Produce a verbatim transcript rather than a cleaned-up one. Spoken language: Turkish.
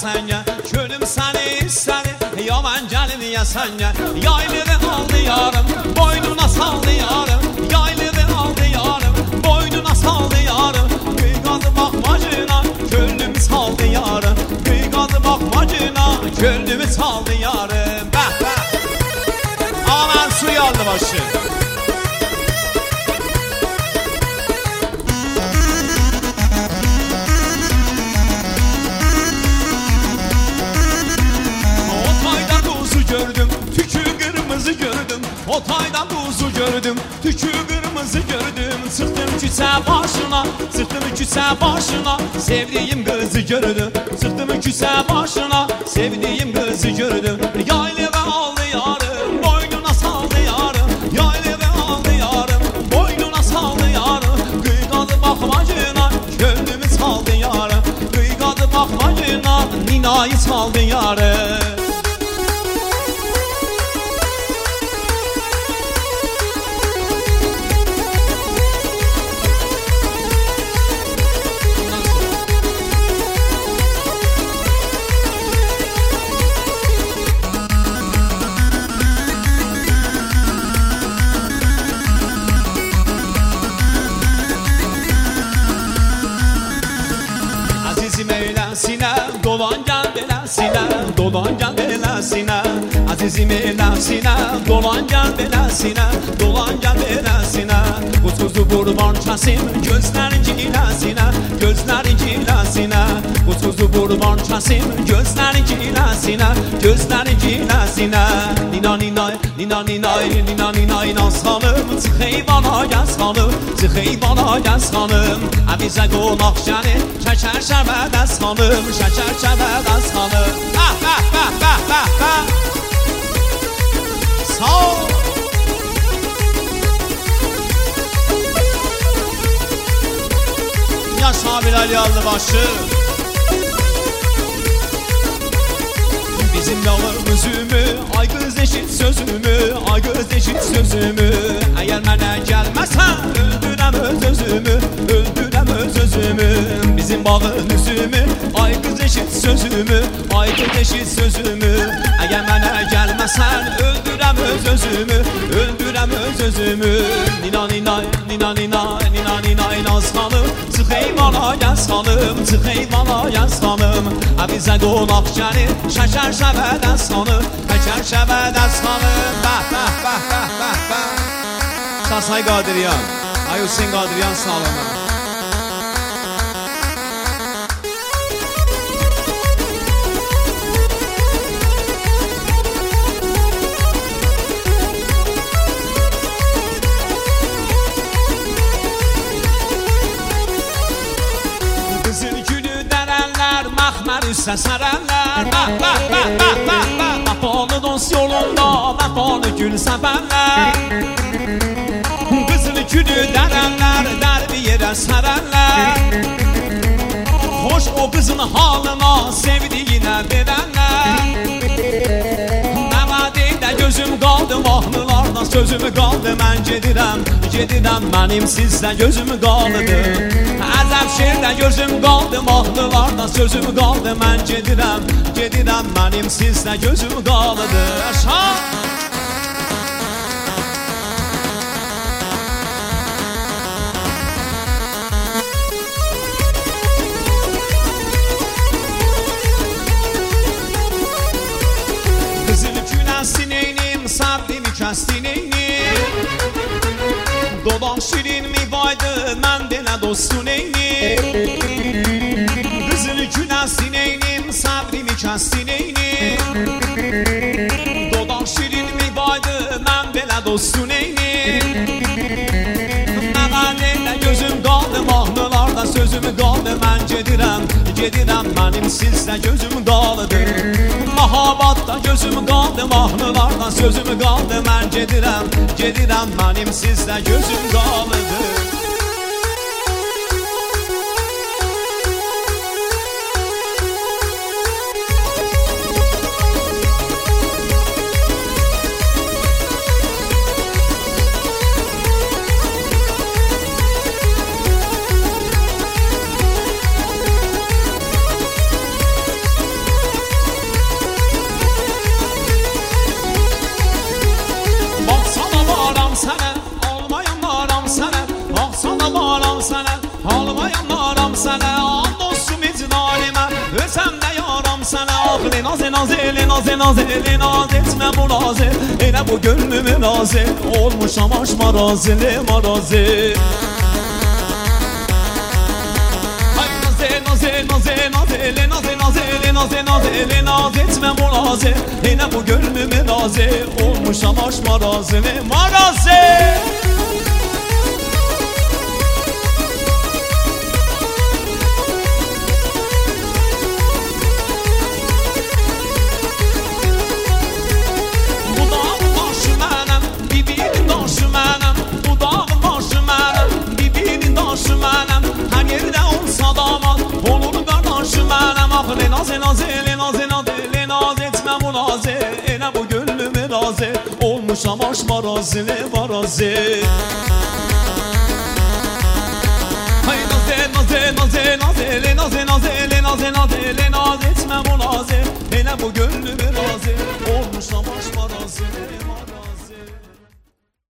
sen gel. Gönlüm seni istedi, yaman gelin ya sen gel. Yaylını aldı yarım, boynuna saldı yarım. Yaylını aldı yarım, boynuna saldı yarım. Kıygadı bakmacına, gönlümü saldı yarım. Kıygadı bakmacına, gönlümü saldı yarım. Beh beh. Aman suyu aldı başı. Gördüm, tükü kırmızı gördüm. Otaydan buzu gördüm, tükü kırmızı gördüm. Sıktım küse başına, sıktım küse başına. Sevdiğim kızı gördüm, sıktım küse başına. Sevdiğim kızı gördüm. Yaylımı aldı yarım, boynuna saldı yarım. Yaylımı aldı yarım, boynuna saldı yarım. Kıygadı bakmacına, gönlümü saldı yarım. Kıygadı bakmacına, ninayı saldı yarım. Dolan gel belasine, dolan gel belasine. Azizim elasine, dolan gel belasine, dolan gel belasine. Kuskuzu kurban kesim, gözlerin cilasine, gözlerin cilasine. Kuskuzu kurban kesim, gözlerin cilasine, gözlerin cilasine. Nina nina, nina nina, nina nina ina sanım. Tıkey bana gel sanım, tıkey bana gel sanım. Abize konak jani, şeker şerbet sanım, şeker şerbet sanım. Ah ah ah ah ah ah. Sağ ol. Yaş Abil Ali aldı başı. Bizim yalım üzümü, ay kız eşit sözümü, ay kız eşit sözümü. Eğer mənə gelmezsen öldürem öz özümü, öldürem öz özümü. Bizim bağın üzümü, ay kız eşit sözümü, ay kız eşit sözümü. Eğer mənə gelmezsen öldürem öz özümü, öldürem öz özümü. Nina nina, nina nina, nina nina ina sanım. Tıkey bana gel sanım, tıkey bana gel sanım. Bize konak gelir, şeker şəbədən sanım, şeker şəbədən sanım. Bəh bəh bəh bəh bəh bəh. Sasay Qadiryan, ay Hüseyin Qadiryan sağlamı. Məxmər üstə sərənlər, bəh bəh bəh bəh bəh bəh. Vəfalı dost yolunda, vəfalı gül səpənlər. Qızıl gülü dərənlər, dərbi yerə sərənlər. Xoş o qızın halına, sevdiyinə verənlər. Məvədində gözüm qaldı, mahnılardan sözümü qaldı. Mən gedirəm, gedirəm, mənim sizdə gözüm qaldı. Əzəb şerdə gözüm qaldı, mahnılardan sözüm qaldı. Mən gedirəm, gedirəm, mənim sizdə gözüm qaldı. Şah! Qızıl küləsin eynim, səbrimi kəstin eynim. Dodan şirin mi baydı, mən belə dostun eynim. Qızıl küləsin eynim, səbrimi kəstin eynim. Dodan şirin mi baydı, mən belə dostun eynim. Məqalədə gözüm qaldı, mahnılarda sözüm qaldı. Mən gedirəm, gedirəm, mənim sizdə gözüm qaldı. Mahabatda gözüm qaldı, mahnılardan sözüm qaldı. Mən gedirəm, gedirəm, mənim sizdə gözüm qaldı. naze naze naze naze naz etme bu naze. Elə bu gönlümü naze olmuşam aş marazili marazi. Naze naze naze naze naze naze naze naz etme bu naze. Elə bu gönlümü naze olmuşam aş marazili marazi. Le naze naze le naze naze le naz etme bu naze. Elə bu gönlümü naze olmuşam aş marazi le marazi. Hay naze naze naze naze le naze naze le naze naze le naz etme bu naze. Elə bu gönlümü